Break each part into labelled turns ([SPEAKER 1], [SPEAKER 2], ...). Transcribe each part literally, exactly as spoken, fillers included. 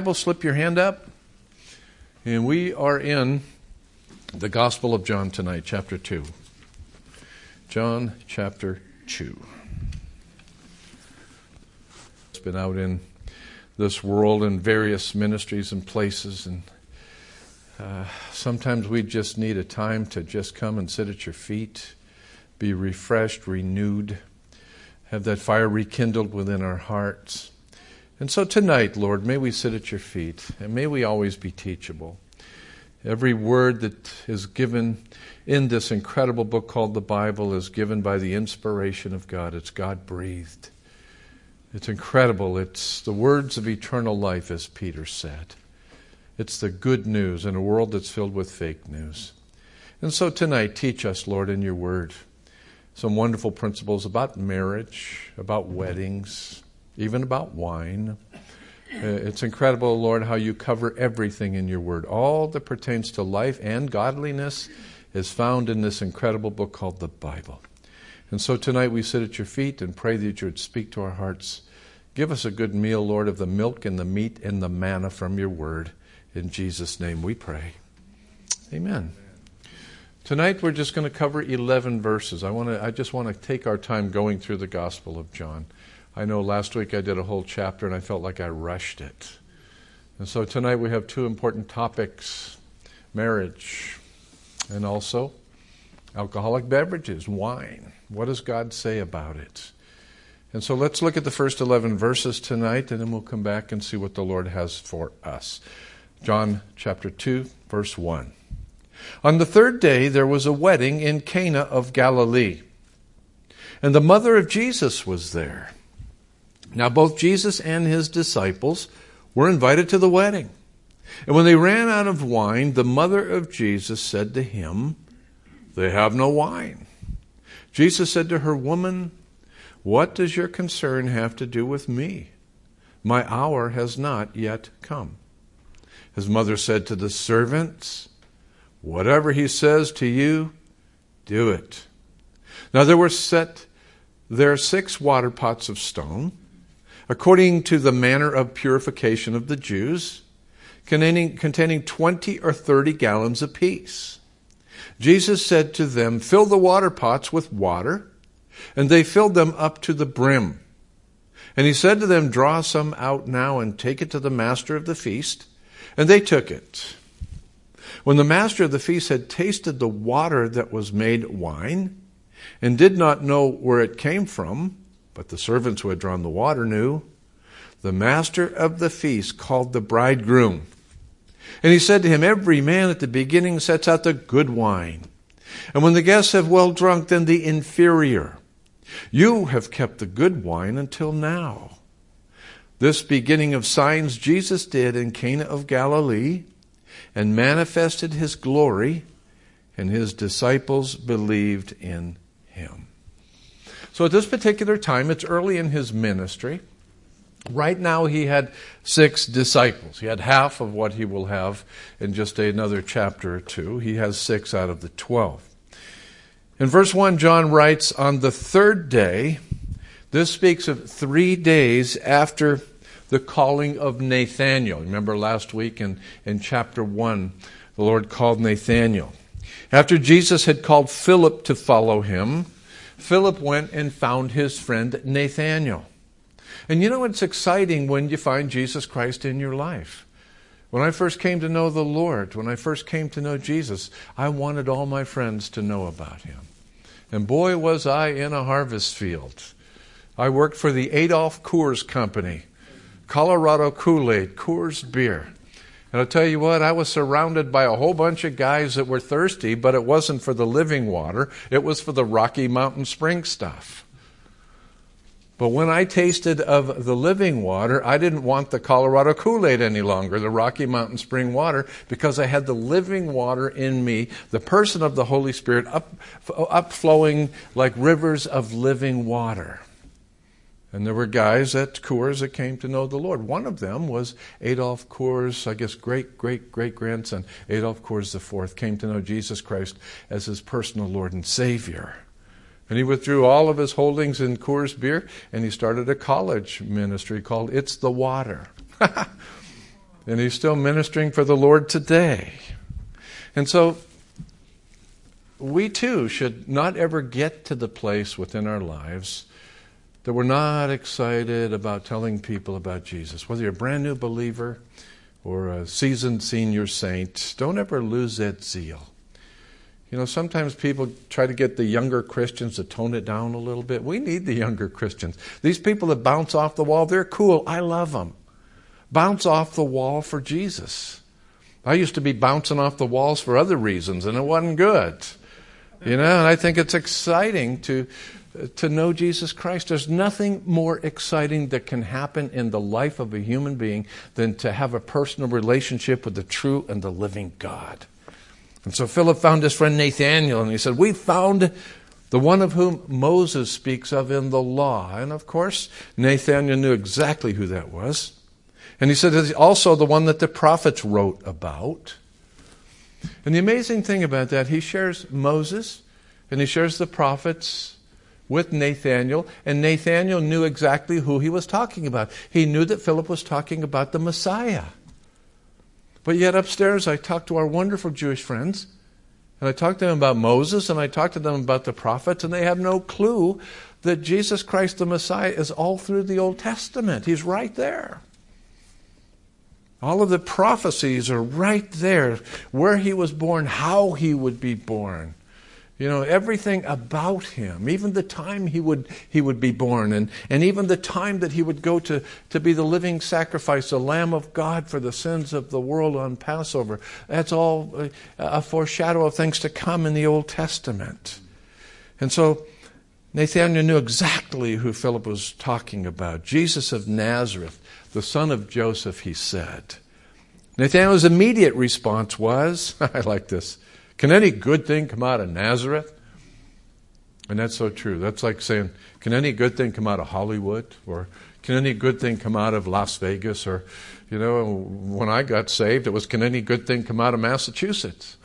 [SPEAKER 1] Bible, slip your hand up. And we are in the Gospel of John tonight, chapter two. John chapter two. It's been out in this world in various ministries and places, and uh, sometimes we just need a time to just come and sit at your feet, be refreshed, renewed, have that fire rekindled within our hearts. And so tonight, Lord, may we sit at your feet, and may we always be teachable. Every word that is given in this incredible book called the Bible is given by the inspiration of God. It's God-breathed. It's incredible. It's the words of eternal life, as Peter said. It's the good news in a world that's filled with fake news. And so tonight, teach us, Lord, in your word, some wonderful principles about marriage, about weddings, even about wine. Uh, it's incredible, Lord, how you cover everything in your word. All that pertains to life and godliness is found in this incredible book called the Bible. And so tonight we sit at your feet and pray that you would speak to our hearts. Give us a good meal, Lord, of the milk and the meat and the manna from your word. In Jesus' name we pray. Amen. Tonight we're just going to cover eleven verses. I want to. I just want to take our time going through the Gospel of John. I know last week I did a whole chapter and I felt like I rushed it. And so tonight we have two important topics: marriage and also alcoholic beverages, wine. What does God say about it? And so let's look at the first eleven verses tonight, and then we'll come back and see what the Lord has for us. John chapter two, verse one. On the third day there was a wedding in Cana of Galilee, and the mother of Jesus was there. Now both Jesus and his disciples were invited to the wedding. And when they ran out of wine, the mother of Jesus said to him, "They have no wine." Jesus said to her, "Woman, what does your concern have to do with me? My hour has not yet come." His mother said to the servants, "Whatever he says to you, do it." Now there were set there six water pots of stone, according to the manner of purification of the Jews, containing, containing twenty or thirty gallons apiece. Jesus said to them, "Fill the water pots with water," and they filled them up to the brim. And he said to them, "Draw some out now and take it to the master of the feast." And they took it. When the master of the feast had tasted the water that was made wine, and did not know where it came from, but the servants who had drawn the water knew, the master of the feast called the bridegroom. And he said to him, "Every man at the beginning sets out the good wine, and when the guests have well drunk, then the inferior. You have kept the good wine until now." This beginning of signs Jesus did in Cana of Galilee, and manifested his glory, and his disciples believed in him. So at this particular time, it's early in his ministry. Right now he had six disciples. He had half of what he will have in just another chapter or two. He has six out of the twelve. In verse one, John writes, "On the third day," this speaks of three days after the calling of Nathanael. Remember last week in, in chapter one, the Lord called Nathanael. After Jesus had called Philip to follow him, Philip went and found his friend Nathanael. And you know, it's exciting when you find Jesus Christ in your life. When I first came to know the Lord, when I first came to know Jesus, I wanted all my friends to know about him. And boy, was I in a harvest field. I worked for the Adolph Coors Company, Colorado Kool-Aid, Coors beer. And I'll tell you what, I was surrounded by a whole bunch of guys that were thirsty, but it wasn't for the living water. It was for the Rocky Mountain Spring stuff. But when I tasted of the living water, I didn't want the Colorado Kool-Aid any longer, the Rocky Mountain Spring water, because I had the living water in me, the person of the Holy Spirit, up, upflowing like rivers of living water. And there were guys at Coors that came to know the Lord. One of them was Adolph Coors, I guess great, great, great grandson, Adolph Coors the fourth, came to know Jesus Christ as his personal Lord and Savior. And he withdrew all of his holdings in Coors beer, and he started a college ministry called It's the Water. And he's still ministering for the Lord today. And so we too should not ever get to the place within our lives that we're not excited about telling people about Jesus. Whether you're a brand new believer or a seasoned senior saint, don't ever lose that zeal. You know, sometimes people try to get the younger Christians to tone it down a little bit. We need the younger Christians. These people that bounce off the wall, they're cool. I love them. Bounce off the wall for Jesus. I used to be bouncing off the walls for other reasons, and it wasn't good. You know, and I think it's exciting to to know Jesus Christ. There's nothing more exciting that can happen in the life of a human being than to have a personal relationship with the true and the living God. And so Philip found his friend Nathanael, and he said, we found the one of whom Moses speaks of in the law. And of course, Nathanael knew exactly who that was. And he said, it's also the one that the prophets wrote about. And the amazing thing about that, he shares Moses and he shares the prophets with Nathanael. And Nathanael knew exactly who he was talking about. He knew that Philip was talking about the Messiah. But yet upstairs I talked to our wonderful Jewish friends. And I talked to them about Moses and I talked to them about the prophets. And they have no clue that Jesus Christ the Messiah is all through the Old Testament. He's right there. All of the prophecies are right there. Where he was born, how he would be born. You know, everything about him. Even the time he would he would be born. And, and even the time that he would go to, to be the living sacrifice, the Lamb of God for the sins of the world on Passover. That's all a, a foreshadow of things to come in the Old Testament. And so Nathanael knew exactly who Philip was talking about. Jesus of Nazareth, the son of Joseph, he said. Nathanael's immediate response was, I like this, can any good thing come out of Nazareth? And that's so true. That's like saying, can any good thing come out of Hollywood? Or can any good thing come out of Las Vegas? Or, you know, when I got saved, it was, can any good thing come out of Massachusetts?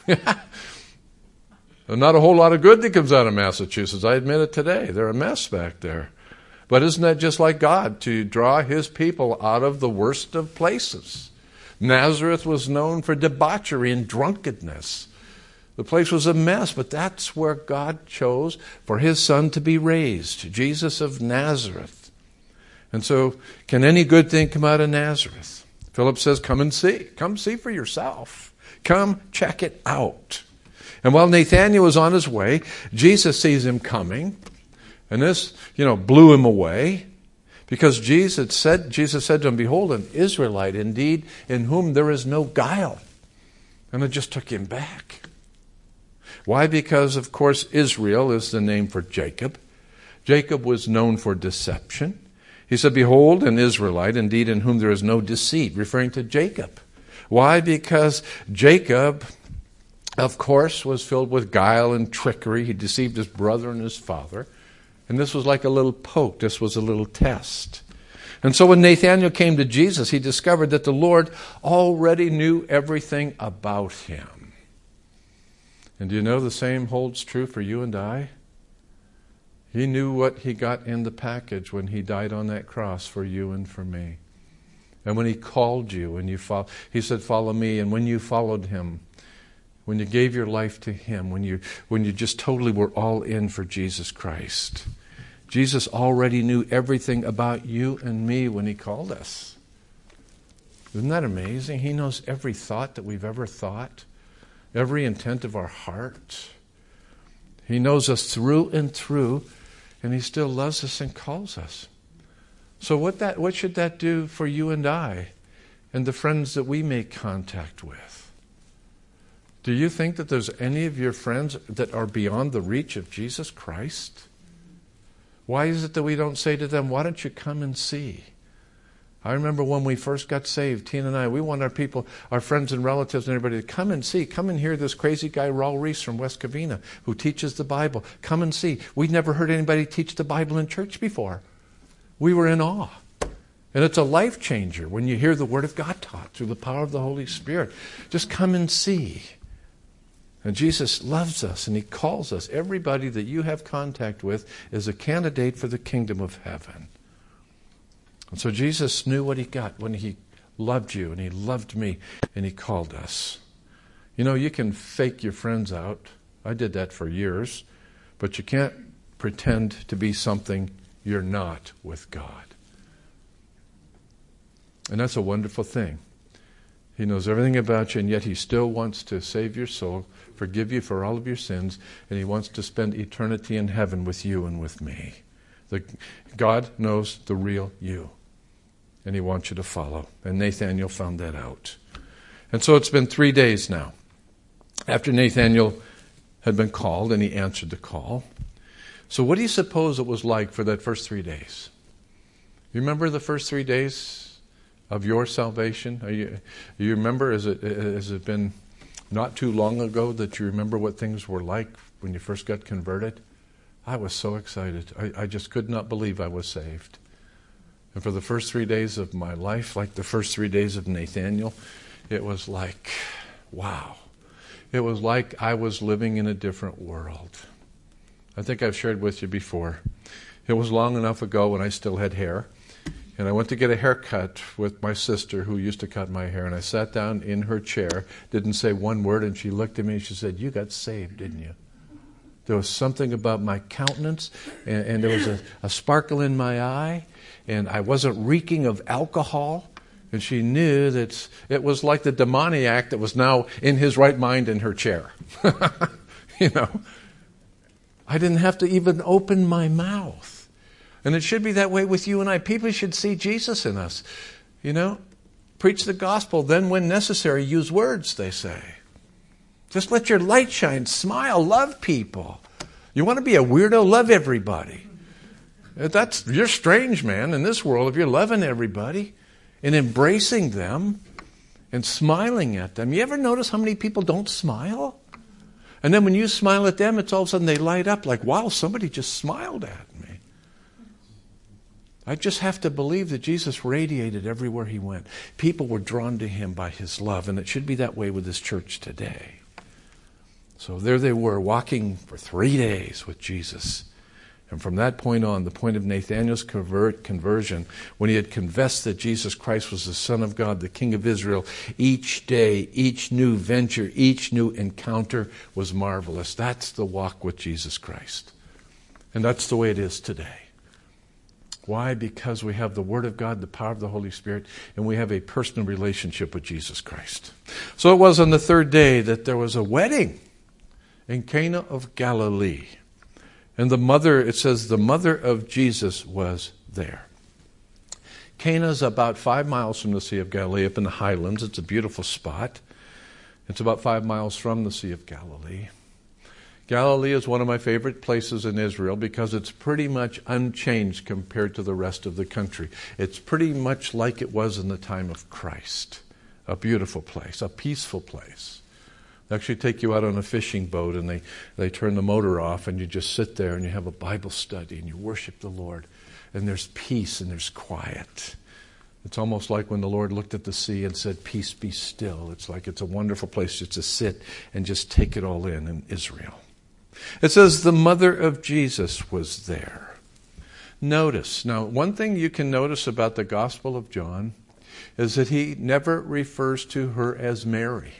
[SPEAKER 1] Not a whole lot of good that comes out of Massachusetts. I admit it today. They're a mess back there. But isn't that just like God, to draw his people out of the worst of places? Nazareth was known for debauchery and drunkenness. The place was a mess, but that's where God chose for his son to be raised, Jesus of Nazareth. And so, can any good thing come out of Nazareth? Philip says, come and see. Come see for yourself. Come check it out. And while Nathanael was on his way, Jesus sees him coming. And this, you know, blew him away. Because Jesus said, Jesus said to him, behold, an Israelite indeed, in whom there is no guile. And it just took him back. Why? Because, of course, Israel is the name for Jacob. Jacob was known for deception. He said, behold, an Israelite indeed, in whom there is no deceit, referring to Jacob. Why? Because Jacob, of course, was filled with guile and trickery. He deceived his brother and his father. And this was like a little poke. This was a little test. And so when Nathanael came to Jesus, he discovered that the Lord already knew everything about him. And do you know the same holds true for you and I? He knew what he got in the package when he died on that cross for you and for me. And when he called you and you follow, he said, follow me. And when you followed him, when you gave your life to him, when you when you just totally were all in for Jesus Christ, Jesus already knew everything about you and me when he called us. Isn't that amazing? He knows every thought that we've ever thought, every intent of our heart. He knows us through and through, and he still loves us and calls us. So what that what should that do for you and I and the friends that we make contact with? Do you think that there's any of your friends that are beyond the reach of Jesus Christ? Why is it that we don't say to them, why don't you come and see? I remember when we first got saved, Tina and I, we want our people, our friends and relatives and everybody to come and see. Come and hear this crazy guy, Raul Reese from West Covina, who teaches the Bible. Come and see. We'd never heard anybody teach the Bible in church before. We were in awe. And it's a life changer when you hear the Word of God taught through the power of the Holy Spirit. Just come and see. And Jesus loves us and he calls us. Everybody that you have contact with is a candidate for the kingdom of heaven. And so Jesus knew what he got when he loved you and He loved me and He called us. You know, you can fake your friends out. I did that for years. But you can't pretend to be something you're not with God. And that's a wonderful thing. He knows everything about you, and yet He still wants to save your soul, forgive you for all of your sins, and He wants to spend eternity in heaven with you and with me. The, God knows the real you, and He wants you to follow. And Nathanael found that out. And so it's been three days now after Nathanael had been called, and he answered the call. So what do you suppose it was like for that first three days? You remember the first three days of your salvation? Are you, you remember, has it, has it been not too long ago that you remember what things were like when you first got converted? I was so excited. I, I just could not believe I was saved. And for the first three days of my life, like the first three days of Nathanael, it was like, wow. It was like I was living in a different world. I think I've shared with you before. It was long enough ago when I still had hair. And I went to get a haircut with my sister who used to cut my hair. And I sat down in her chair, didn't say one word, and she looked at me and she said, "You got saved, didn't you?" There was something about my countenance, and, and there was a, a sparkle in my eye, and I wasn't reeking of alcohol. And she knew that it was like the demoniac that was now in his right mind in her chair. You know, I didn't have to even open my mouth. And it should be that way with you and I. People should see Jesus in us. You know, preach the gospel, then when necessary, use words, they say. Just let your light shine, smile, love people. You want to be a weirdo, love everybody. That's, you're strange, man, in this world if you're loving everybody and embracing them and smiling at them. You ever notice how many people don't smile? And then when you smile at them, it's all of a sudden they light up like, wow, somebody just smiled at me. I just have to believe that Jesus radiated everywhere He went. People were drawn to Him by His love, and it should be that way with this church today. So there they were, walking for three days with Jesus. And from that point on, the point of Nathanael's convert, conversion, when he had confessed that Jesus Christ was the Son of God, the King of Israel, each day, each new venture, each new encounter was marvelous. That's the walk with Jesus Christ. And that's the way it is today. Why? Because we have the Word of God, the power of the Holy Spirit, and we have a personal relationship with Jesus Christ. So it was on the third day that there was a wedding in Cana of Galilee. And the mother, it says, the mother of Jesus was there. Cana is about five miles from the Sea of Galilee, up in the highlands. It's a beautiful spot. It's about five miles from the Sea of Galilee. Galilee is one of my favorite places in Israel because it's pretty much unchanged compared to the rest of the country. It's pretty much like it was in the time of Christ. A beautiful place, a peaceful place. They actually take you out on a fishing boat and they, they turn the motor off and you just sit there and you have a Bible study and you worship the Lord. And there's peace and there's quiet. It's almost like when the Lord looked at the sea and said, "Peace, be still." It's like it's a wonderful place just to sit and just take it all in in Israel. It says the mother of Jesus was there. Notice, now one thing you can notice about the Gospel of John is that he never refers to her as Mary.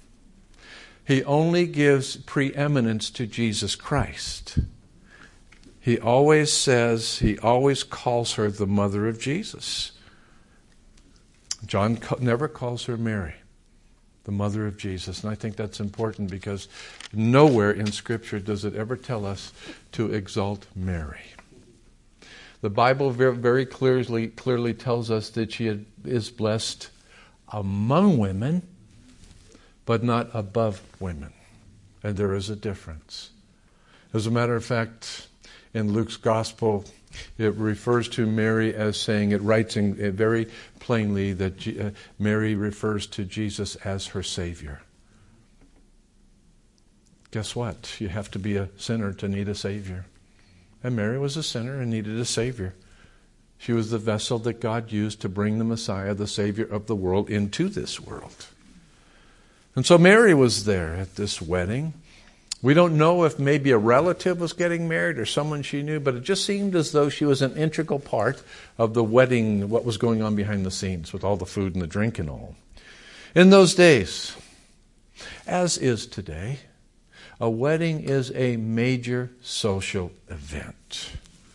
[SPEAKER 1] He only gives preeminence to Jesus Christ. He always says, he always calls her the mother of Jesus. John never calls her Mary, the mother of Jesus. And I think that's important because nowhere in Scripture does it ever tell us to exalt Mary. The Bible very, very clearly, clearly tells us that she is blessed among women, but not above women. And there is a difference. As a matter of fact, in Luke's Gospel, it refers to Mary as saying, it writes in, it very plainly that G, uh, Mary refers to Jesus as her Savior. Guess what? You have to be a sinner to need a Savior. And Mary was a sinner and needed a Savior. She was the vessel that God used to bring the Messiah, the Savior of the world, into this world. And so Mary was there at this wedding. We don't know if maybe a relative was getting married or someone she knew, but it just seemed as though she was an integral part of the wedding, what was going on behind the scenes with all the food and the drink and all. In those days, as is today, a wedding is a major social event.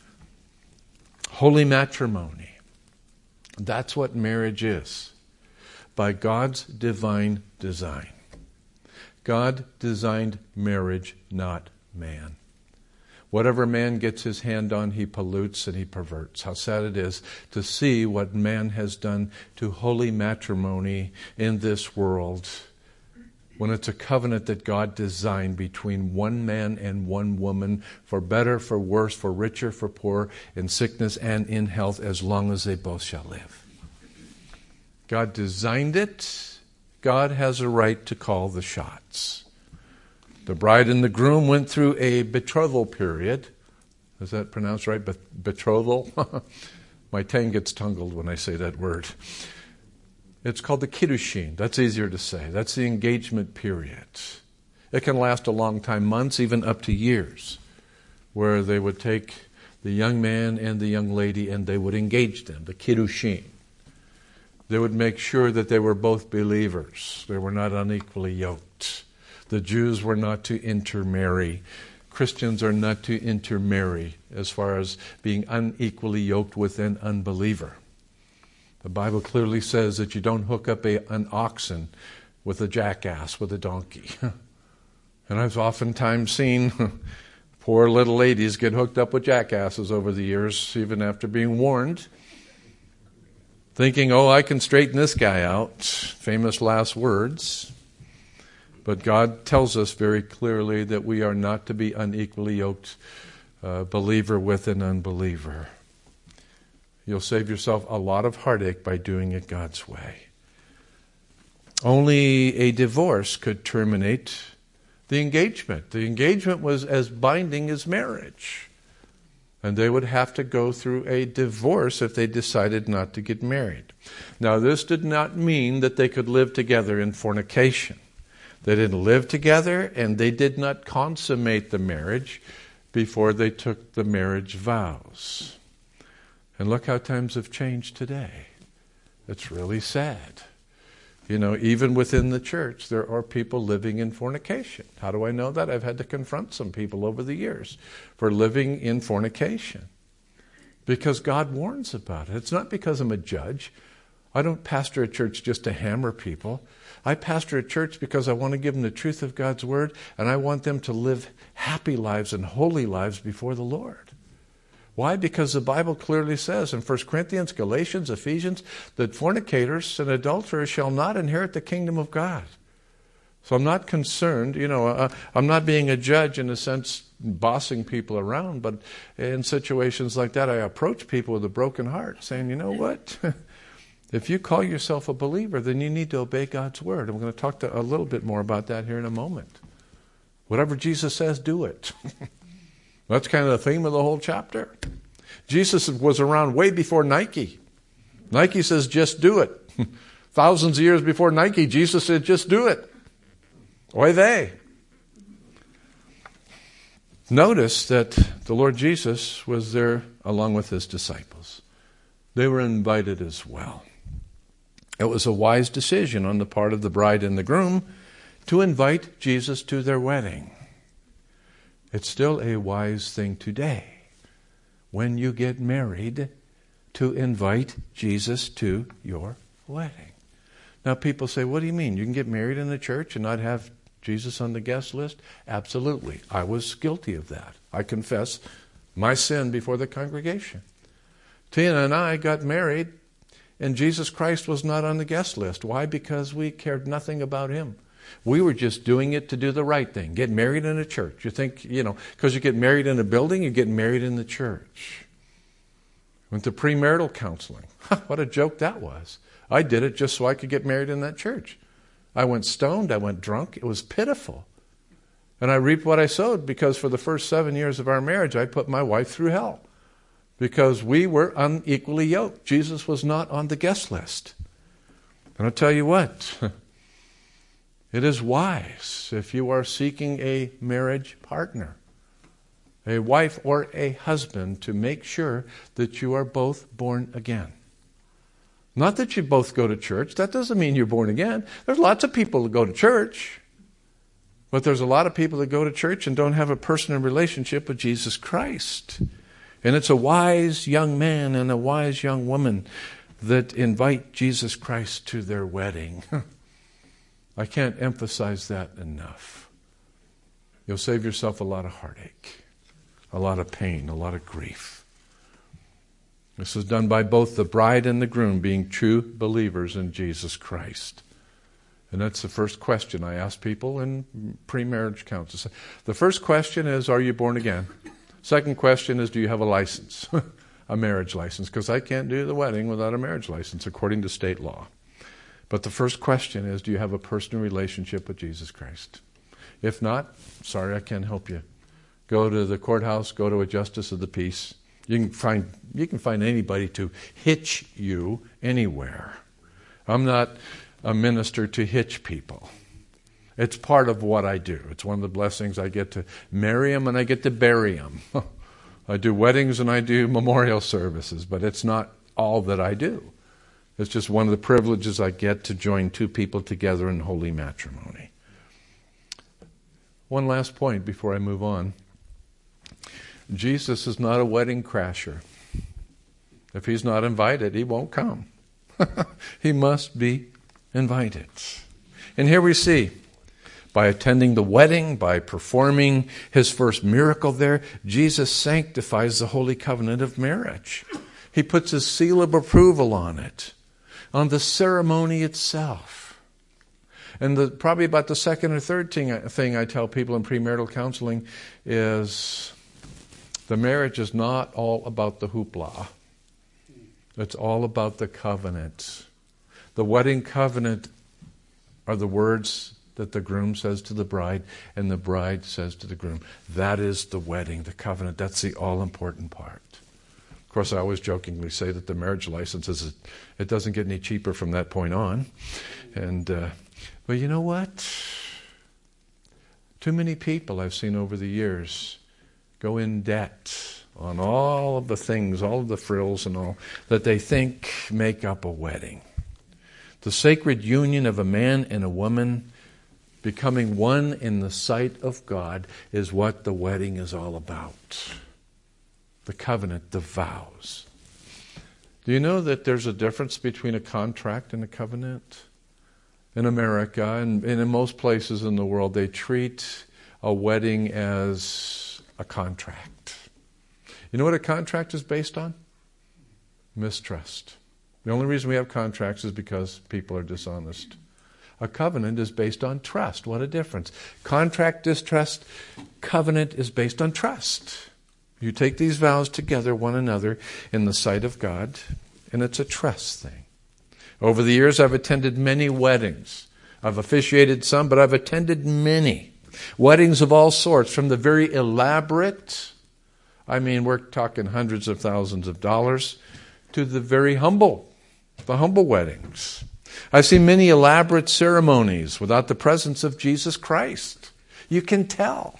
[SPEAKER 1] Holy matrimony. That's what marriage is, by God's divine design. God designed marriage, not man. Whatever man gets his hand on, he pollutes and he perverts. How sad it is to see what man has done to holy matrimony in this world, when it's a covenant that God designed between one man and one woman, for better, for worse, for richer, for poor, in sickness and in health, as long as they both shall live. God designed it. God has a right to call the shots. The bride and the groom went through a betrothal period. Is that pronounced right? Bet- betrothal? My tongue gets tangled when I say that word. It's called the kiddushin. That's easier to say. That's the engagement period. It can last a long time, months, even up to years, where they would take the young man and the young lady and they would engage them, the kiddushin. They would make sure that they were both believers. They were not unequally yoked. The Jews were not to intermarry. Christians are not to intermarry as far as being unequally yoked with an unbeliever. The Bible clearly says that you don't hook up a, an oxen with a jackass, with a donkey. And I've oftentimes seen poor little ladies get hooked up with jackasses over the years, even after being warned, thinking, oh, I can straighten this guy out. Famous last words. But God tells us very clearly that we are not to be unequally yoked, uh, believer with an unbeliever. You'll save yourself a lot of heartache by doing it God's way. Only a divorce could terminate the engagement. The engagement was as binding as marriage. And they would have to go through a divorce if they decided not to get married. Now, this did not mean that they could live together in fornication. They didn't live together, and they did not consummate the marriage before they took the marriage vows. And look how times have changed today. It's really sad. You know, even within the church, there are people living in fornication. How do I know that? I've had to confront some people over the years for living in fornication. Because God warns about it. It's not because I'm a judge. I don't pastor a church just to hammer people. I pastor a church because I want to give them the truth of God's word, and I want them to live happy lives and holy lives before the Lord. Why? Because the Bible clearly says in First Corinthians, Galatians, Ephesians, that fornicators and adulterers shall not inherit the kingdom of God. So I'm not concerned, you know, uh, I'm not being a judge in a sense, bossing people around, but in situations like that, I approach people with a broken heart saying, you know what? If you call yourself a believer, then you need to obey God's word. And we're going to talk to a little bit more about that here in a moment. Whatever Jesus says, do it. That's kind of the theme of the whole chapter. Jesus was around way before Nike. Nike says, just do it. Thousands of years before Nike, Jesus said, just do it. Oy vey. Notice that the Lord Jesus was there along with his disciples. They were invited as well. It was a wise decision on the part of the bride and the groom to invite Jesus to their wedding. It's still a wise thing today, when you get married, to invite Jesus to your wedding. Now people say, what do you mean? You can get married in the church and not have Jesus on the guest list? Absolutely. I was guilty of that. I confess my sin before the congregation. Tina and I got married, and Jesus Christ was not on the guest list. Why? Because we cared nothing about him. We were just doing it to do the right thing. Get married in a church. You think, you know, because you get married in a building, you get married in the church. Went to premarital counseling. What a joke that was. I did it just so I could get married in that church. I went stoned. I went drunk. It was pitiful. And I reaped what I sowed, because for the first seven years of our marriage, I put my wife through hell. Because we were unequally yoked. Jesus was not on the guest list. And I'll tell you what. It is wise if you are seeking a marriage partner, a wife or a husband, to make sure that you are both born again. Not that you both go to church. That doesn't mean you're born again. There's lots of people that go to church. But there's a lot of people that go to church and don't have a personal relationship with Jesus Christ. And it's a wise young man and a wise young woman that invite Jesus Christ to their wedding. I can't emphasize that enough. You'll save yourself a lot of heartache, a lot of pain, a lot of grief. This is done by both the bride and the groom being true believers in Jesus Christ. And that's the first question I ask people in pre-marriage counsel. The first question is, are you born again? Second question is, do you have a license, a marriage license? Because I can't do the wedding without a marriage license according to state law. But the first question is, do you have a personal relationship with Jesus Christ? If not, sorry, I can't help you. Go to the courthouse, go to a justice of the peace. You can find you can find anybody to hitch you anywhere. I'm not a minister to hitch people. It's part of what I do. It's one of the blessings. I get to marry them and I get to bury them. I do weddings and I do memorial services, but it's not all that I do. It's just one of the privileges I get to join two people together in holy matrimony. One last point before I move on. Jesus is not a wedding crasher. If he's not invited, he won't come. He must be invited. And here we see, by attending the wedding, by performing his first miracle there, Jesus sanctifies the holy covenant of marriage. He puts his seal of approval on it, on the ceremony itself. And the, probably about the second or third thing, thing I tell people in premarital counseling is the marriage is not all about the hoopla. It's all about the covenant. The wedding covenant are the words that the groom says to the bride and the bride says to the groom. That is the wedding, the covenant. That's the all-important part. Of course, I always jokingly say that the marriage license is, it doesn't get any cheaper from that point on. And, uh, but you know what? Too many people I've seen over the years go in debt on all of the things, all of the frills and all, that they think make up a wedding. The sacred union of a man and a woman becoming one in the sight of God is what the wedding is all about. The covenant, the vows. Do you know that there's a difference between a contract and a covenant? In America and, and in most places in the world, they treat a wedding as a contract. You know what a contract is based on? Mistrust. The only reason we have contracts is because people are dishonest. A covenant is based on trust. What a difference. Contract, distrust. Covenant is based on trust. You take these vows together, one another, in the sight of God, and it's a trust thing. Over the years, I've attended many weddings. I've officiated some, but I've attended many. Weddings of all sorts, from the very elaborate, I mean, we're talking hundreds of thousands of dollars, to the very humble, the humble weddings. I've seen many elaborate ceremonies without the presence of Jesus Christ. You can tell.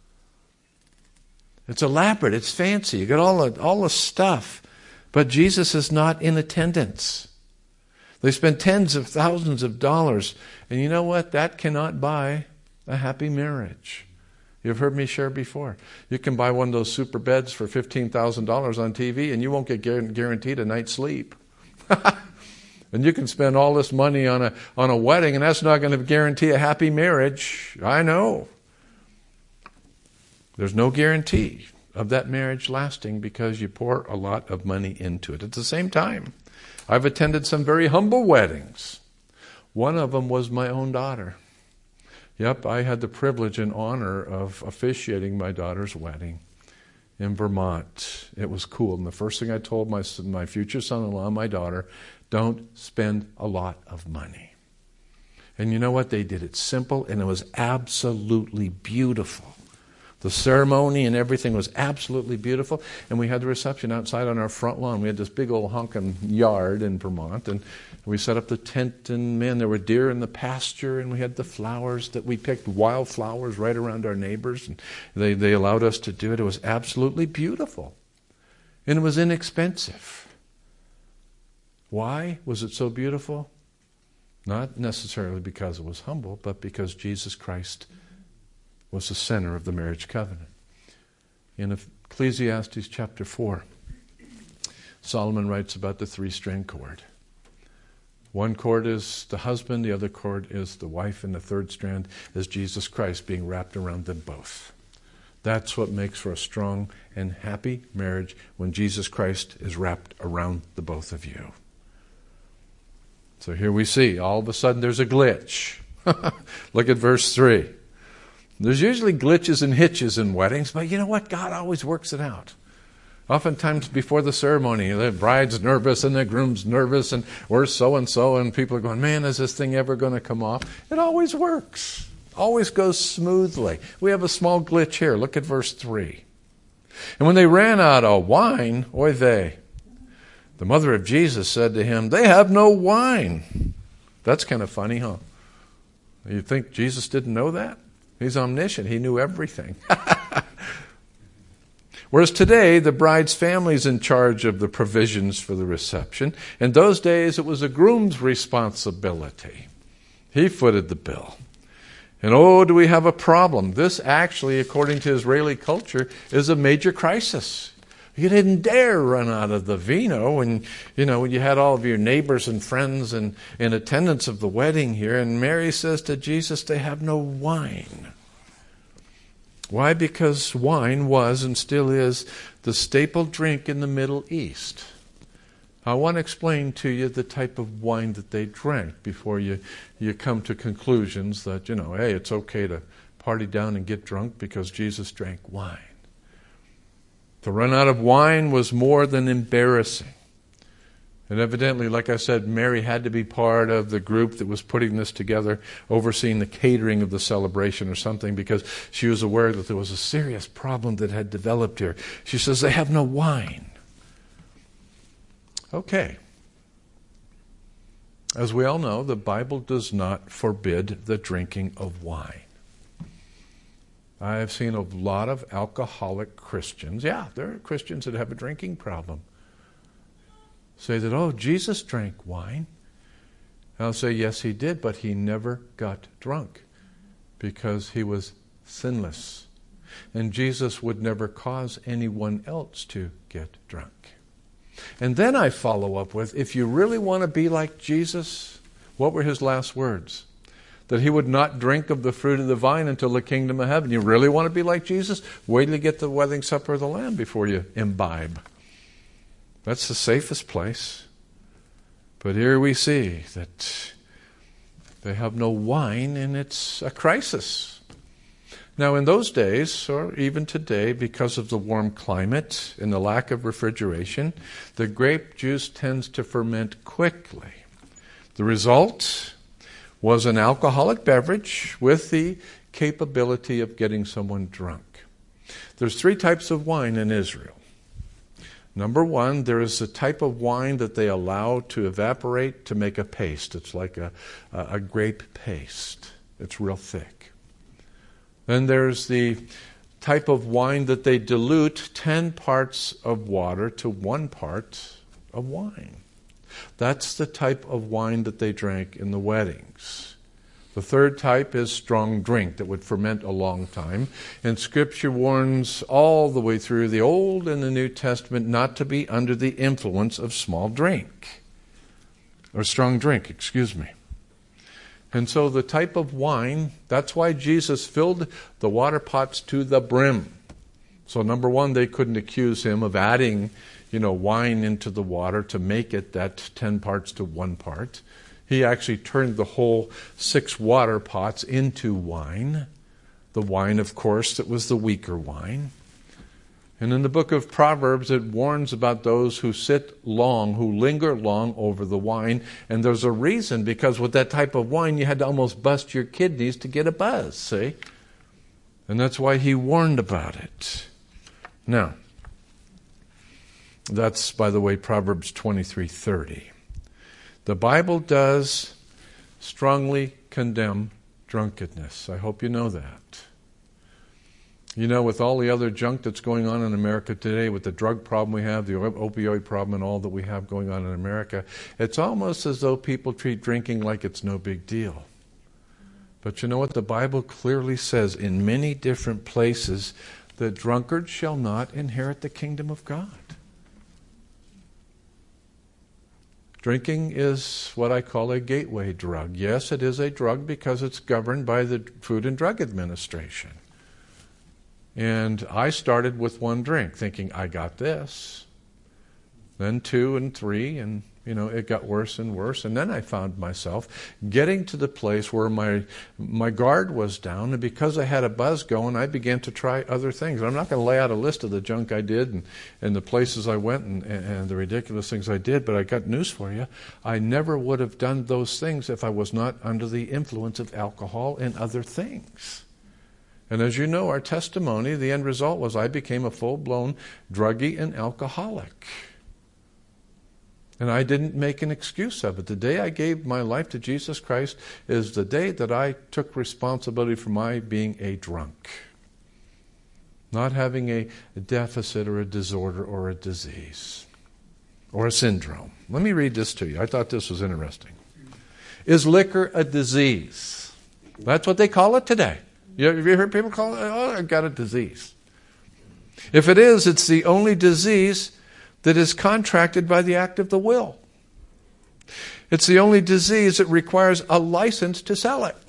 [SPEAKER 1] It's elaborate, it's fancy, you got all the, all the stuff, but Jesus is not in attendance. They spend tens of thousands of dollars, and you know what? That cannot buy a happy marriage. You've heard me share before. You can buy one of those super beds for fifteen thousand dollars on T V, and you won't get guaranteed a night's sleep. And you can spend all this money on a on a wedding, and that's not going to guarantee a happy marriage. I know. There's no guarantee of that marriage lasting because you pour a lot of money into it. At the same time, I've attended some very humble weddings. One of them was my own daughter. Yep, I had the privilege and honor of officiating my daughter's wedding in Vermont. It was cool. And the first thing I told my, my future son-in-law, my daughter, don't spend a lot of money. And you know what? They did it simple, and it was absolutely beautiful. The ceremony and everything was absolutely beautiful. And we had the reception outside on our front lawn. We had this big old honking yard in Vermont. And we set up the tent, and man, there were deer in the pasture. And we had the flowers that we picked, wildflowers right around our neighbors. And they, they allowed us to do it. It was absolutely beautiful. And it was inexpensive. Why was it so beautiful? Not necessarily because it was humble, but because Jesus Christ was the center of the marriage covenant. In Ecclesiastes chapter four, Solomon writes about the three-strand cord. One cord is the husband, the other cord is the wife, and the third strand is Jesus Christ being wrapped around them both. That's what makes for a strong and happy marriage, when Jesus Christ is wrapped around the both of you. So here we see, all of a sudden there's a glitch. Look at verse three. There's usually glitches and hitches in weddings, but you know what? God always works it out. Oftentimes before the ceremony, the bride's nervous and the groom's nervous, and we're so-and-so, and people are going, man, is this thing ever going to come off? It always works. Always goes smoothly. We have a small glitch here. Look at verse three. And when they ran out of wine, oy vey, the mother of Jesus said to him, they have no wine. That's kind of funny, huh? You think Jesus didn't know that? He's omniscient. He knew everything. Whereas today, the bride's family is in charge of the provisions for the reception. In those days, it was the groom's responsibility. He footed the bill. And oh, do we have a problem? This actually, according to Israeli culture, is a major crisis. You didn't dare run out of the vino when, you know, when you had all of your neighbors and friends and in attendance of the wedding here. And Mary says to Jesus, they have no wine. Why? Because wine was and still is the staple drink in the Middle East. I want to explain to you the type of wine that they drank before you, you come to conclusions that, you know, hey, it's okay to party down and get drunk because Jesus drank wine. To run out of wine was more than embarrassing. And evidently, like I said, Mary had to be part of the group that was putting this together, overseeing the catering of the celebration or something, because she was aware that there was a serious problem that had developed here. She says, they have no wine. Okay. As we all know, the Bible does not forbid the drinking of wine. I have seen a lot of alcoholic Christians, yeah, there are Christians that have a drinking problem, say that, oh, Jesus drank wine. And I'll say, yes, he did, but he never got drunk because he was sinless. And Jesus would never cause anyone else to get drunk. And then I follow up with, if you really want to be like Jesus, what were his last words? That he would not drink of the fruit of the vine until the kingdom of heaven. You really want to be like Jesus? Wait till you get the wedding supper of the Lamb before you imbibe. That's the safest place. But here we see that they have no wine, and it's a crisis. Now, in those days, or even today, because of the warm climate and the lack of refrigeration, the grape juice tends to ferment quickly. The result was an alcoholic beverage with the capability of getting someone drunk. There's three types of wine in Israel. Number one, there is a type of wine that they allow to evaporate to make a paste. It's like a, a grape paste. It's real thick. Then there's the type of wine that they dilute ten parts of water to one part of wine. That's the type of wine that they drank in the weddings. The third type is strong drink that would ferment a long time. And Scripture warns all the way through the Old and the New Testament not to be under the influence of small drink. Or strong drink, excuse me. And so the type of wine, that's why Jesus filled the water pots to the brim. So number one, they couldn't accuse him of adding, you know, wine into the water to make it that ten parts to one part. He actually turned the whole six water pots into wine. The wine, of course, that was the weaker wine. And in the book of Proverbs, it warns about those who sit long, who linger long over the wine. And there's a reason, because with that type of wine, you had to almost bust your kidneys to get a buzz, see? And that's why he warned about it. Now, that's, by the way, Proverbs twenty-three thirty. The Bible does strongly condemn drunkenness. I hope you know that. You know, with all the other junk that's going on in America today, with the drug problem we have, the opioid problem, and all that we have going on in America, it's almost as though people treat drinking like it's no big deal. But you know what? The Bible clearly says in many different places that drunkards shall not inherit the kingdom of God. Drinking is what I call a gateway drug. Yes, it is a drug because it's governed by the Food and Drug Administration. And I started with one drink, thinking, I got this. Then two and three, and you know, it got worse and worse. And then I found myself getting to the place where my my guard was down, and because I had a buzz going, I began to try other things. I'm not going to lay out a list of the junk I did and, and the places I went and, and, and the ridiculous things I did, but I got news for you. I never would have done those things if I was not under the influence of alcohol and other things. And as you know, our testimony, the end result was I became a full-blown druggie and alcoholic. And I didn't make an excuse of it. The day I gave my life to Jesus Christ is the day that I took responsibility for my being a drunk. Not having a deficit or a disorder or a disease or a syndrome. Let me read this to you. I thought this was interesting. Is liquor a disease? That's what they call it today. Have you heard people call it, oh, I've got a disease. If it is, it's the only disease that is contracted by the act of the will. It's the only disease that requires a license to sell it.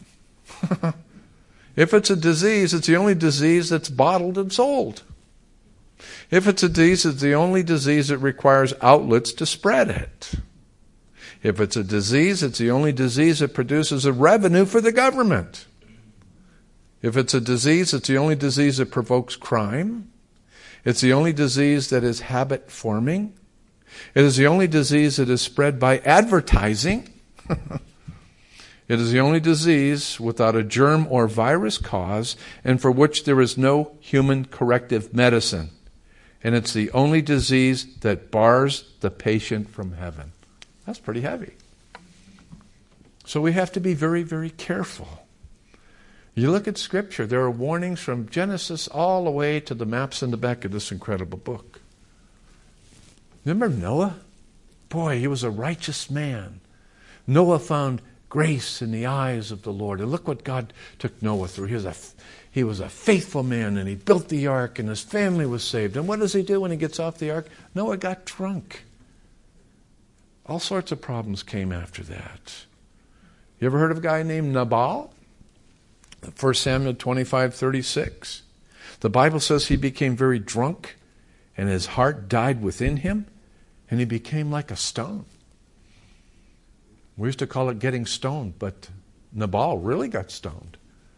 [SPEAKER 1] If it's a disease, it's the only disease that's bottled and sold. If it's a disease, it's the only disease that requires outlets to spread it. If it's a disease, it's the only disease that produces a revenue for the government. If it's a disease, it's the only disease that provokes crime. It's the only disease that is habit-forming. It is the only disease that is spread by advertising. It is the only disease without a germ or virus cause and for which there is no human corrective medicine. And it's the only disease that bars the patient from heaven. That's pretty heavy. So we have to be very, very careful. You look at Scripture, there are warnings from Genesis all the way to the maps in the back of this incredible book. Remember Noah? Boy, he was a righteous man. Noah found grace in the eyes of the Lord. And look what God took Noah through. He was a, he was a faithful man, and he built the ark, and his family was saved. And what does he do when he gets off the ark? Noah got drunk. All sorts of problems came after that. You ever heard of a guy named Nabal? First Samuel twenty-five thirty-six. The Bible says he became very drunk, and his heart died within him, and he became like a stone. We used to call it getting stoned, but Nabal really got stoned.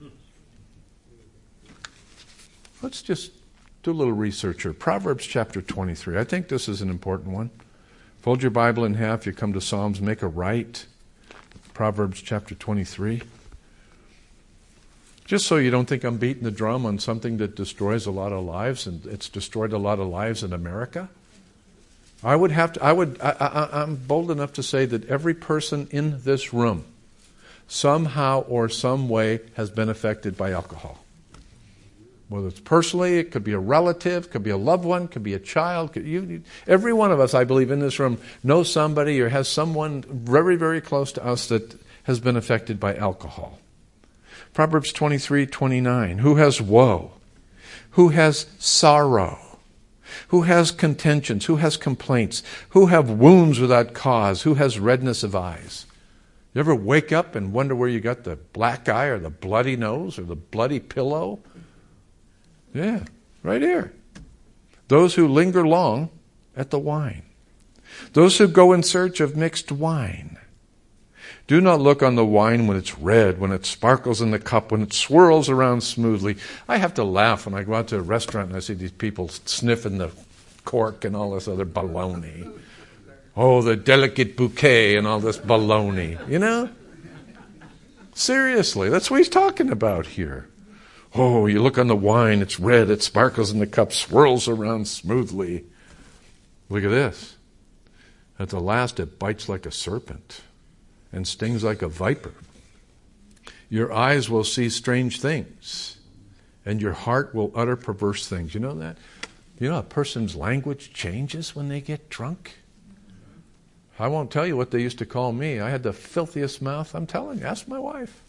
[SPEAKER 1] Let's just do a little research here. Proverbs chapter twenty-three. I think this is an important one. Fold your Bible in half. You come to Psalms. Make a right. Proverbs chapter twenty-three. Just so you don't think I'm beating the drum on something that destroys a lot of lives, and it's destroyed a lot of lives in America. I would have to. I would. I, I, I'm bold enough to say that every person in this room, somehow or some way, has been affected by alcohol. Whether it's personally, it could be a relative, could be a loved one, could be a child. Could, you, you, every one of us, I believe, in this room knows somebody or has someone very, very close to us that has been affected by alcohol. Proverbs twenty-three twenty-nine. Who has woe? Who has sorrow? Who has contentions? Who has complaints? Who have wounds without cause? Who has redness of eyes? You ever wake up and wonder where you got the black eye or the bloody nose or the bloody pillow? Yeah, right here. Those who linger long at the wine. Those who go in search of mixed wine. Do not look on the wine when it's red, when it sparkles in the cup, when it swirls around smoothly. I have to laugh when I go out to a restaurant and I see these people sniffing the cork and all this other baloney. Oh, the delicate bouquet and all this baloney. You know? Seriously, that's what he's talking about here. Oh, you look on the wine, it's red, it sparkles in the cup, swirls around smoothly. Look at this. At the last, it bites like a serpent and stings like a viper. Your eyes will see strange things, and your heart will utter perverse things. You know that? You know a person's language changes when they get drunk? I won't tell you what they used to call me. I had the filthiest mouth. I'm telling you, ask my wife.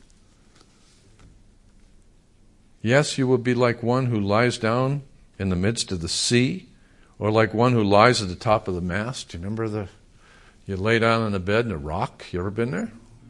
[SPEAKER 1] Yes, you will be like one who lies down in the midst of the sea, or like one who lies at the top of the mast. Do you remember the, you lay down on the bed in a rock? You ever been there?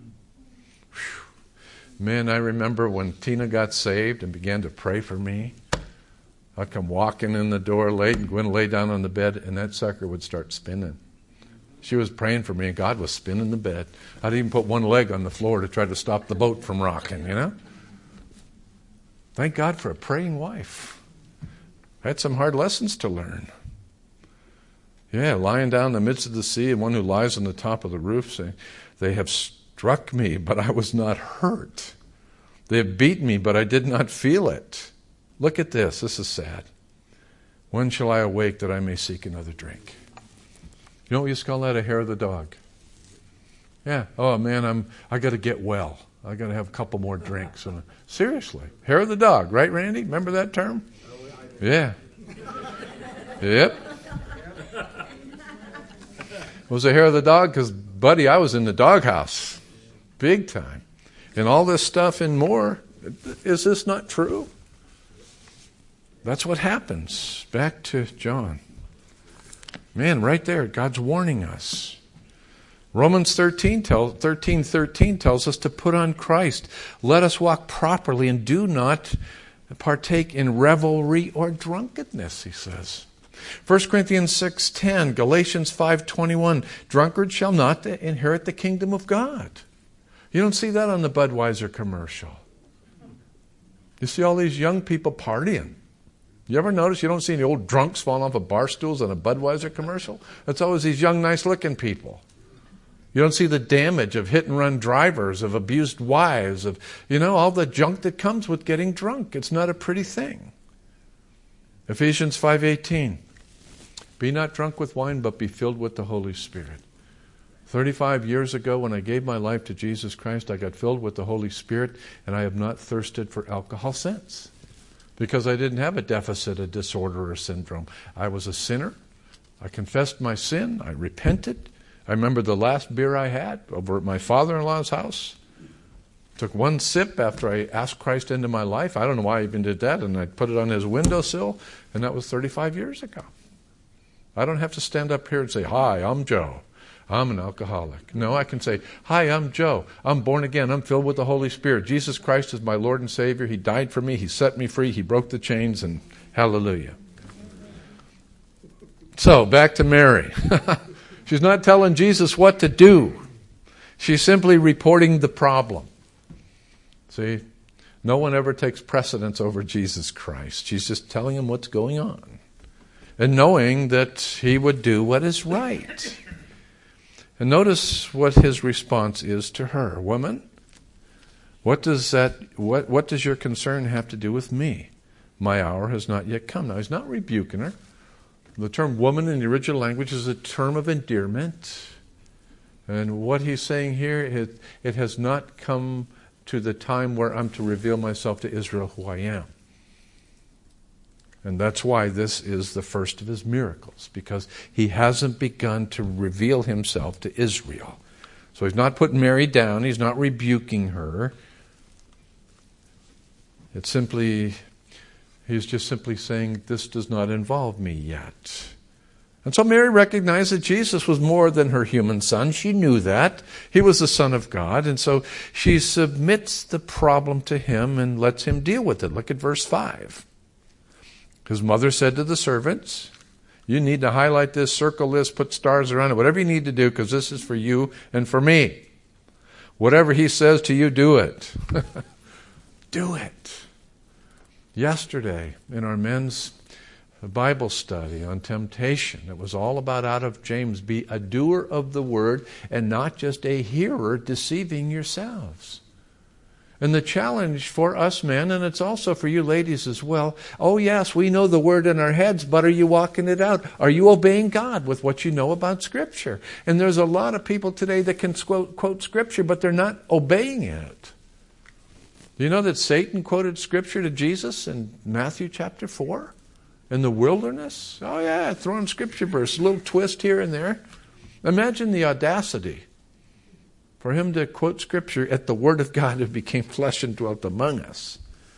[SPEAKER 1] Whew. Man, I remember when Tina got saved and began to pray for me. I'd come walking in the door late and go in and lay down on the bed, and that sucker would start spinning. She was praying for me, and God was spinning the bed. I'd even put one leg on the floor to try to stop the boat from rocking, you know? Thank God for a praying wife. I had some hard lessons to learn. Yeah, lying down in the midst of the sea, and one who lies on the top of the roof saying, they have struck me, but I was not hurt. They have beaten me, but I did not feel it. Look at this. This is sad. When shall I awake that I may seek another drink? You know what we used to call that? A hair of the dog. Yeah. Oh, man, I'm, I got to get well. I got to have a couple more drinks. And seriously, hair of the dog, right, Randy? Remember that term? Yeah. Yep. It was a hair of the dog because, buddy, I was in the doghouse, big time, and all this stuff and more. Is this not true? That's what happens. Back to John. Man, right there, God's warning us. Romans thirteen tells thirteen thirteen tells us to put on Christ. Let us walk properly and do not partake in revelry or drunkenness, he says. First Corinthians six ten, Galatians five twenty-one, drunkards shall not inherit the kingdom of God. You don't see that on the Budweiser commercial. You see all these young people partying. You ever notice you don't see any old drunks falling off of bar stools on a Budweiser commercial? It's always these young, nice-looking people. You don't see the damage of hit-and-run drivers, of abused wives, of, you know, all the junk that comes with getting drunk. It's not a pretty thing. Ephesians five eighteen, be not drunk with wine, but be filled with the Holy Spirit. thirty-five years ago, when I gave my life to Jesus Christ, I got filled with the Holy Spirit, and I have not thirsted for alcohol since. Because I didn't have a deficit, a disorder, or a syndrome. I was a sinner. I confessed my sin. I repented. I remember the last beer I had over at my father-in-law's house. Took one sip after I asked Christ into my life. I don't know why I even did that. And I put it on his windowsill. And that was thirty-five years ago. I don't have to stand up here and say, hi, I'm Joe. I'm an alcoholic. No, I can say, hi, I'm Joe. I'm born again. I'm filled with the Holy Spirit. Jesus Christ is my Lord and Savior. He died for me. He set me free. He broke the chains. And hallelujah. So, back to Mary. She's not telling Jesus what to do. She's simply reporting the problem. See, no one ever takes precedence over Jesus Christ. She's just telling him what's going on. And knowing that he would do what is right. And notice what his response is to her. Woman, what does that what, what does your concern have to do with me? My hour has not yet come. Now, he's not rebuking her. The term woman in the original language is a term of endearment. And what he's saying here, it, it has not come to the time where I'm to reveal myself to Israel who I am. And that's why this is the first of his miracles, because he hasn't begun to reveal himself to Israel. So he's not putting Mary down. He's not rebuking her. It's simply... He's just simply saying, this does not involve me yet. And so Mary recognized that Jesus was more than her human son. She knew that. He was the Son of God. And so she submits the problem to him and lets him deal with it. Look at verse five. His mother said to the servants, you need to highlight this, circle this, put stars around it, whatever you need to do, because this is for you and for me. Whatever he says to you, do it. Do it. Yesterday, in our men's Bible study on temptation, it was all about, out of James, be a doer of the word and not just a hearer, deceiving yourselves. And the challenge for us men, and it's also for you ladies as well, oh yes, we know the word in our heads, but are you walking it out? Are you obeying God with what you know about Scripture? And there's a lot of people today that can quote, quote Scripture, but they're not obeying it. Do you know that Satan quoted Scripture to Jesus in Matthew chapter four? In the wilderness? Oh yeah, throwing Scripture verse, a little twist here and there. Imagine the audacity for him to quote Scripture at the Word of God who became flesh and dwelt among us.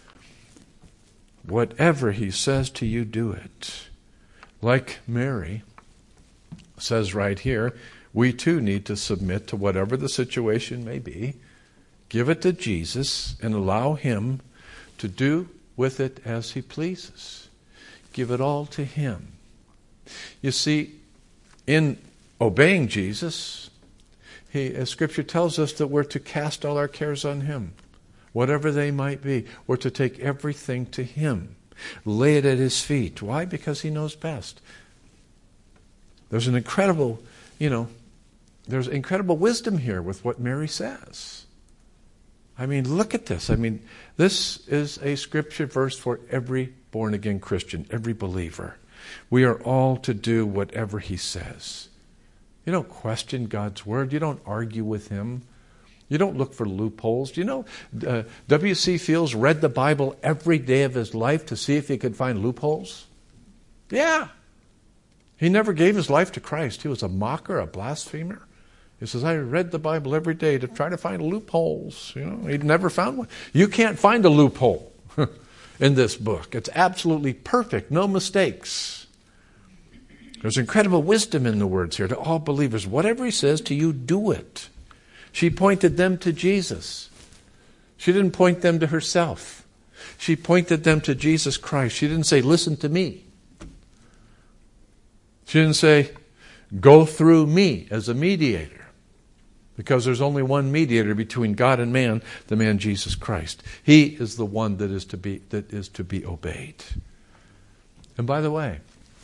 [SPEAKER 1] Whatever he says to you, do it. Like Mary says right here, we too need to submit to whatever the situation may be. Give it to Jesus and allow him to do with it as he pleases. Give it all to him. You see, in obeying Jesus, He, as Scripture tells us that we're to cast all our cares on him, whatever they might be. We're to take everything to him, lay it at his feet. Why? Because he knows best. There's an incredible, you know, there's incredible wisdom here with what Mary says. I mean, look at this. I mean, this is a Scripture verse for every born-again Christian, every believer. We are all to do whatever he says. You don't question God's word. You don't argue with him. You don't look for loopholes. Do you know uh, W C Fields read the Bible every day of his life to see if he could find loopholes? Yeah. He never gave his life to Christ. He was a mocker, a blasphemer. He says, I read the Bible every day to try to find loopholes. You know, he'd never found one. You can't find a loophole in this book. It's absolutely perfect. No mistakes. There's incredible wisdom in the words here to all believers. Whatever he says to you, do it. She pointed them to Jesus. She didn't point them to herself. She pointed them to Jesus Christ. She didn't say, listen to me. She didn't say, go through me as a mediator. Because there's only one mediator between God and man, the man Jesus Christ. He is the one that is to be, that is to be obeyed. And by the way,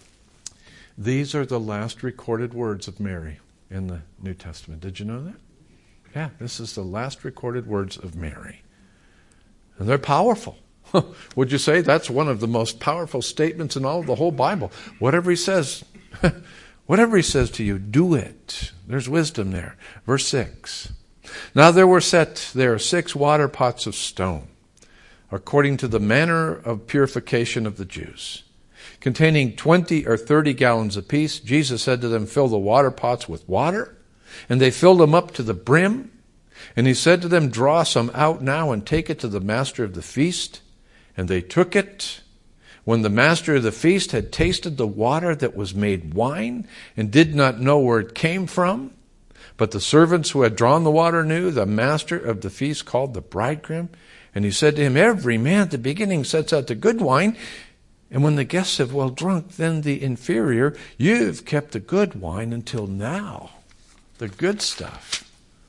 [SPEAKER 1] these are the last recorded words of Mary in the New Testament. Did you know that? Yeah, this is the last recorded words of Mary. And they're powerful. Would you say that's one of the most powerful statements in all of the whole Bible? Whatever he says, whatever he says to you, do it. There's wisdom there. Verse six. Now there were set there six water pots of stone, according to the manner of purification of the Jews, containing twenty or thirty gallons apiece. Jesus said to them, fill the water pots with water. And they filled them up to the brim. And he said to them, draw some out now and take it to the master of the feast. And they took it. When the master of the feast had tasted the water that was made wine and did not know where it came from, but the servants who had drawn the water knew, the master of the feast called the bridegroom. And he said to him, every man at the beginning sets out the good wine, and when the guests have well drunk, then the inferior. You've kept the good wine until now. The good stuff.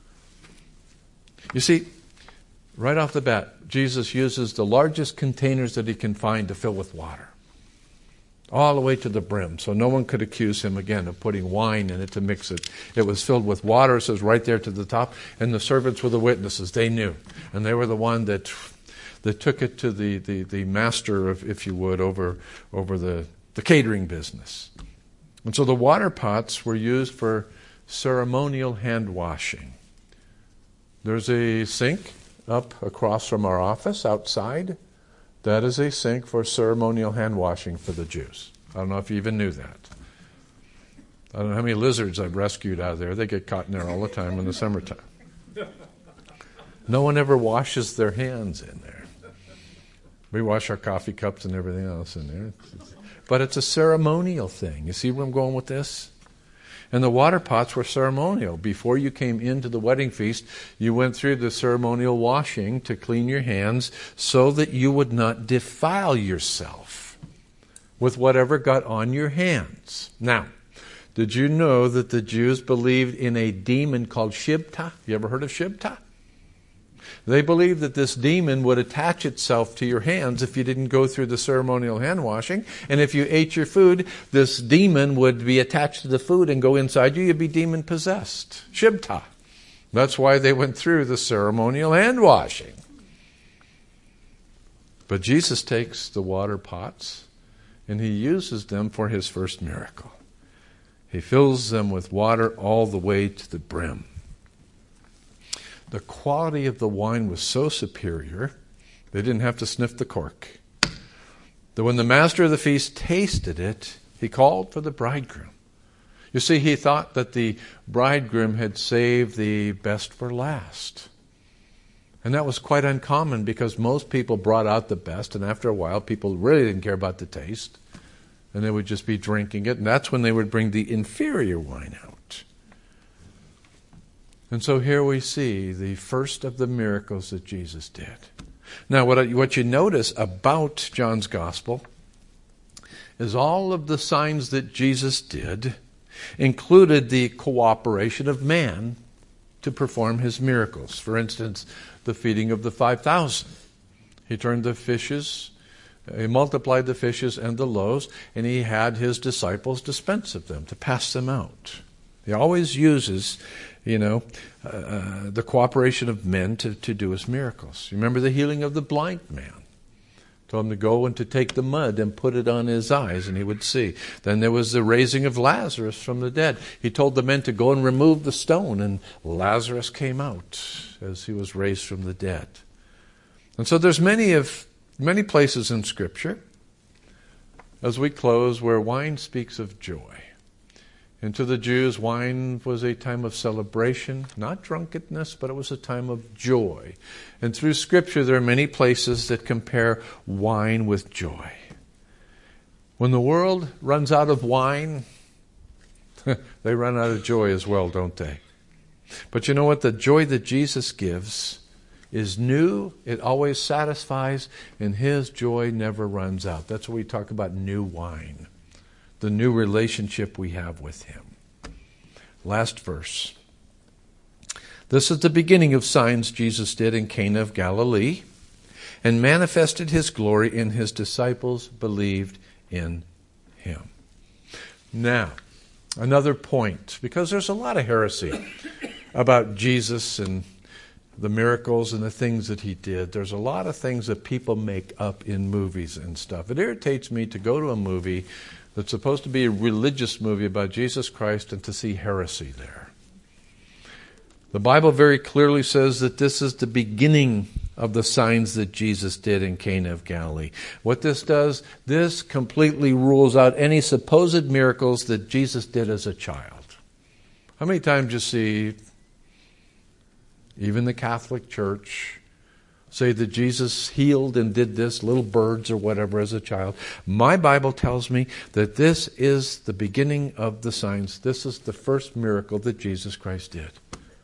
[SPEAKER 1] You see, right off the bat, Jesus uses the largest containers that he can find to fill with water. All the way to the brim. So no one could accuse him again of putting wine in it to mix it. It was filled with water, it says right there to the top. And the servants were the witnesses. They knew. And they were the one that that took it to the, the, the master, of, if you would, over, over the, the catering business. And so the water pots were used for ceremonial hand washing. There's a sink up across from our office outside. That is a sink for ceremonial hand washing for the Jews. I don't know if you even knew that. I don't know how many lizards I've rescued out of there. They get caught in there all the time in the summertime. No one ever washes their hands in there. We wash our coffee cups and everything else in there. But it's a ceremonial thing. You see where I'm going with this? And the water pots were ceremonial. Before you came into the wedding feast, you went through the ceremonial washing to clean your hands so that you would not defile yourself with whatever got on your hands. Now, did you know that the Jews believed in a demon called Shibta? You ever heard of Shibta? They believed that this demon would attach itself to your hands if you didn't go through the ceremonial hand washing. And if you ate your food, this demon would be attached to the food and go inside you. You'd be demon possessed. Shibta. That's why they went through the ceremonial hand washing. But Jesus takes the water pots and he uses them for his first miracle. He fills them with water all the way to the brim. The quality of the wine was so superior, they didn't have to sniff the cork. That when the master of the feast tasted it, he called for the bridegroom. You see, he thought that the bridegroom had saved the best for last. And that was quite uncommon because most people brought out the best, and after a while people really didn't care about the taste. And they would just be drinking it, and that's when they would bring the inferior wine out. And so here we see the first of the miracles that Jesus did. Now, what, what you notice about John's Gospel is all of the signs that Jesus did included the cooperation of man to perform his miracles. For instance, the feeding of the five thousand. He turned the fishes, he multiplied the fishes and the loaves, and he had his disciples dispense of them, to pass them out. He always uses, you know, uh, the cooperation of men to, to do his miracles. Remember the healing of the blind man. Told him to go and to take the mud and put it on his eyes and he would see. Then there was the raising of Lazarus from the dead. He told the men to go and remove the stone, and Lazarus came out as he was raised from the dead. And so there's many of many places in Scripture, as we close, where wine speaks of joy. And to the Jews, wine was a time of celebration, not drunkenness, but it was a time of joy. And through Scripture, there are many places that compare wine with joy. When the world runs out of wine, they run out of joy as well, don't they? But you know what? The joy that Jesus gives is new, it always satisfies, and his joy never runs out. That's what we talk about, new wine. The new relationship we have with him. Last verse. This is the beginning of signs Jesus did in Cana of Galilee, and manifested his glory, and his disciples believed in him. Now, another point, because there's a lot of heresy about Jesus and the miracles and the things that he did. There's a lot of things that people make up in movies and stuff. It irritates me to go to a movie that's supposed to be a religious movie about Jesus Christ and to see heresy there. The Bible very clearly says that this is the beginning of the signs that Jesus did in Cana of Galilee. What this does, this completely rules out any supposed miracles that Jesus did as a child. How many times you see, even the Catholic Church, say that Jesus healed and did this, little birds or whatever as a child? My Bible tells me that this is the beginning of the signs. This is the first miracle that Jesus Christ did.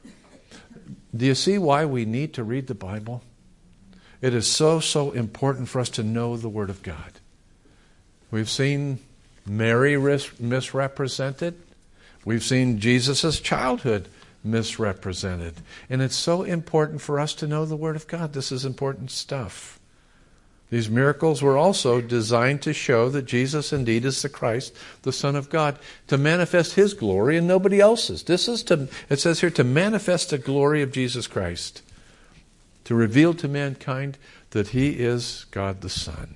[SPEAKER 1] Do you see why we need to read the Bible? It is so, so important for us to know the Word of God. We've seen Mary misrepresented. We've seen Jesus' childhood misrepresented. And it's so important for us to know the Word of God. This is important stuff. These miracles were also designed to show that Jesus indeed is the Christ, the Son of God, to manifest his glory and nobody else's. This is to, it says here, to manifest the glory of Jesus Christ, to reveal to mankind that he is God the Son.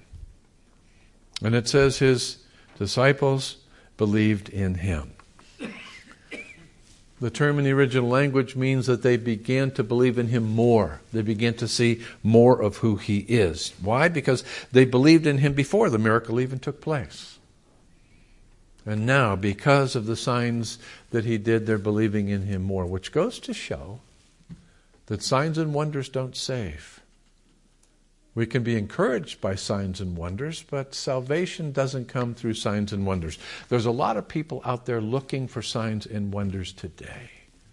[SPEAKER 1] And it says his disciples believed in him. The term in the original language means that they began to believe in him more. They began to see more of who he is. Why? Because they believed in him before the miracle even took place. And now, because of the signs that he did, they're believing in him more, which goes to show that signs and wonders don't save. We can be encouraged by signs and wonders, but salvation doesn't come through signs and wonders. There's a lot of people out there looking for signs and wonders today.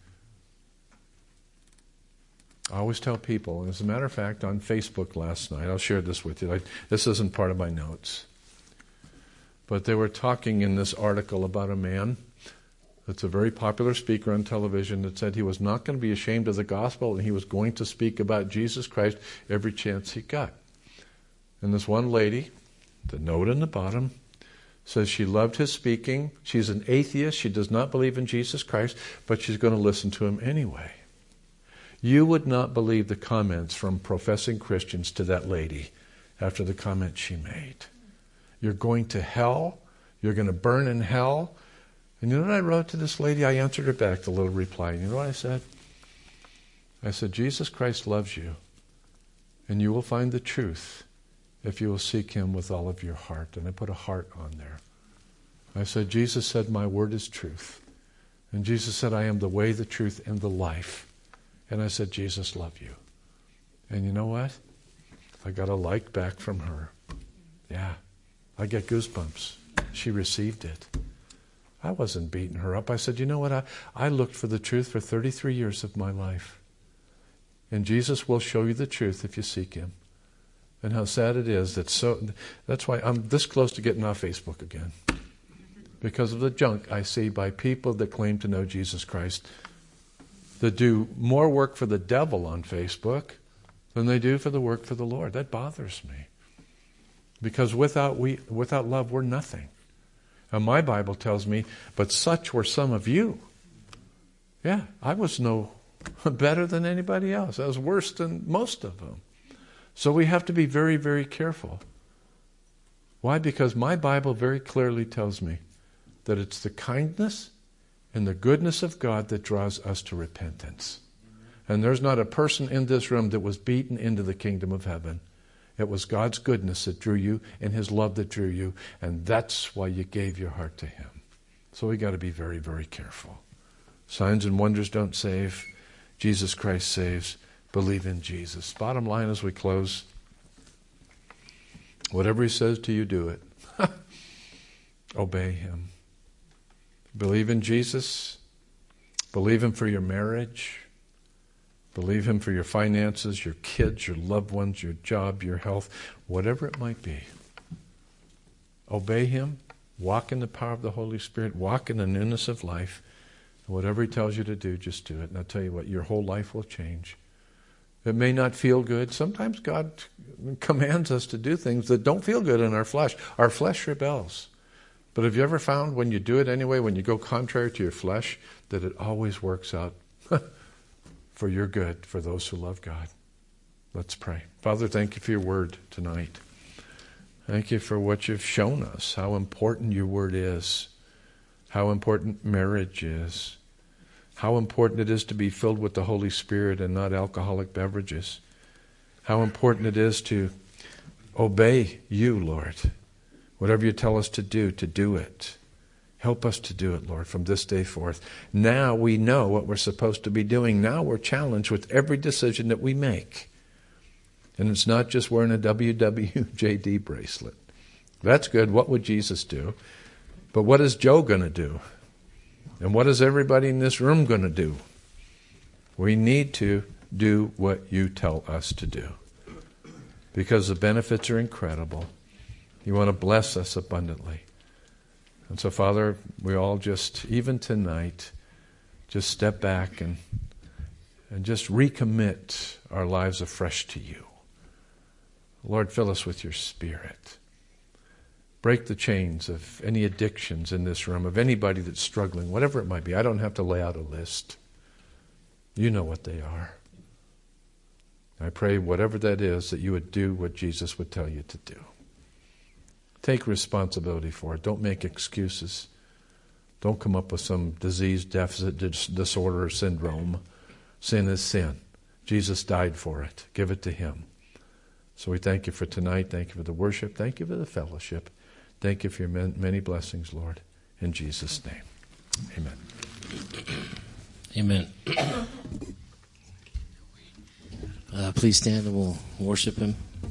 [SPEAKER 1] I always tell people, as a matter of fact, on Facebook last night, I'll share this with you. I, this isn't part of my notes. But they were talking in this article about a man that's a very popular speaker on television that said he was not going to be ashamed of the gospel and he was going to speak about Jesus Christ every chance he got. And this one lady, the note in the bottom, says she loved his speaking. She's an atheist. She does not believe in Jesus Christ, but she's going to listen to him anyway. You would not believe the comments from professing Christians to that lady after the comment she made. You're going to hell. You're going to burn in hell. And you know what I wrote to this lady? I answered her back the little reply. You know what I said? I said, Jesus Christ loves you, and you will find the truth if you will seek him with all of your heart. And I put a heart on there. I said, Jesus said, my word is truth. And Jesus said, I am the way, the truth, and the life. And I said, Jesus loves you. And you know what? I got a like back from her. Yeah, I get goosebumps. She received it. I wasn't beating her up. I said, you know what? I, I looked for the truth for thirty-three years of my life. And Jesus will show you the truth if you seek him. And how sad it is that so, that's why I'm this close to getting off Facebook again. Because of the junk I see by people that claim to know Jesus Christ, that do more work for the devil on Facebook than they do for the work for the Lord. That bothers me. Because without we, without love, we're nothing. And my Bible tells me, but such were some of you. Yeah, I was no better than anybody else. I was worse than most of them. So we have to be very, very careful. Why? Because my Bible very clearly tells me that it's the kindness and the goodness of God that draws us to repentance. And there's not a person in this room that was beaten into the kingdom of heaven. It was God's goodness that drew you and his love that drew you. And that's why you gave your heart to him. So we got to be very, very careful. Signs and wonders don't save. Jesus Christ saves. Believe in Jesus. Bottom line as we close, whatever he says to you, do it. Obey him. Believe in Jesus. Believe him for your marriage. Believe him for your finances, your kids, your loved ones, your job, your health, whatever it might be. Obey him. Walk in the power of the Holy Spirit. Walk in the newness of life. And whatever he tells you to do, just do it. And I'll tell you what, your whole life will change. It may not feel good. Sometimes God commands us to do things that don't feel good in our flesh. Our flesh rebels. But have you ever found when you do it anyway, when you go contrary to your flesh, that it always works out for your good, for those who love God? Let's pray. Father, thank you for your word tonight. Thank you for what you've shown us, how important your word is, how important marriage is, how important it is to be filled with the Holy Spirit and not alcoholic beverages, how important it is to obey you, Lord. Whatever you tell us to do, to do it. Help us to do it, Lord, from this day forth. Now we know what we're supposed to be doing. Now we're challenged with every decision that we make. And it's not just wearing a W W J D bracelet. That's good. What would Jesus do? But what is Joe going to do? And what is everybody in this room going to do? We need to do what you tell us to do. Because the benefits are incredible. You want to bless us abundantly. And so, Father, we all just, even tonight, just step back and and just recommit our lives afresh to you. Lord, fill us with your Spirit. Break the chains of any addictions in this room, of anybody that's struggling, whatever it might be. I don't have to lay out a list. You know what they are. I pray whatever that is, that you would do what Jesus would tell you to do. Take responsibility for it. Don't make excuses. Don't come up with some disease, deficit, disorder, or syndrome. Sin is sin. Jesus died for it. Give it to him. So we thank you for tonight. Thank you for the worship. Thank you for the fellowship. Thank you for your many blessings, Lord. In Jesus' name. Amen.
[SPEAKER 2] Amen. Uh, please stand and we'll worship him.